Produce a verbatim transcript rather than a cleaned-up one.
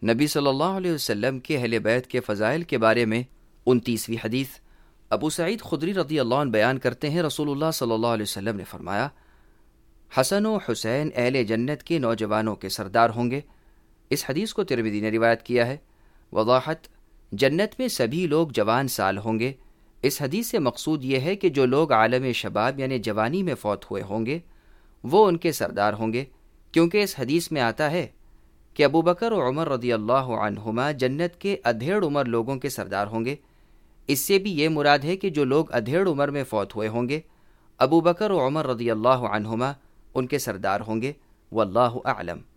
नबी सल्लल्लाहु अलैहि वसल्लम के अहले बैत के फ़ज़ाइल के बारे में उनतीसवीं हदीस। अबू सईद खुदरी रज़ियल्लाहु अन्हु बयान करते हैं, रसूलुल्लाह सल्लल्लाहु अलैहि वसल्लम ने फरमाया, हसन व हुसैन अहले जन्नत के नौजवानों के सरदार होंगे। इस हदीस को तिरमिज़ी ने रिवायत किया है। वज़ाहत, जन्नत में सभी लोग जवान साल होंगे। इस हदीस से मकसूद ये है कि जो लोग आलम शबाब यानी जवानी में फ़ौत हुए होंगे वो उनके सरदार होंगे, क्योंकि इस हदीस में आता है कि अबू बकर और उमर रज़ियल्लाहु अन्हुमा जन्नत के अधेड़ उम्र लोगों के सरदार होंगे। इससे भी ये मुराद है कि जो लोग अधेड़ उम्र में फ़ौत हुए होंगे अबू बकर और उमर रज़ियल्लाहु अन्हुमा उनके सरदार होंगे। वल्लाहु अअलम।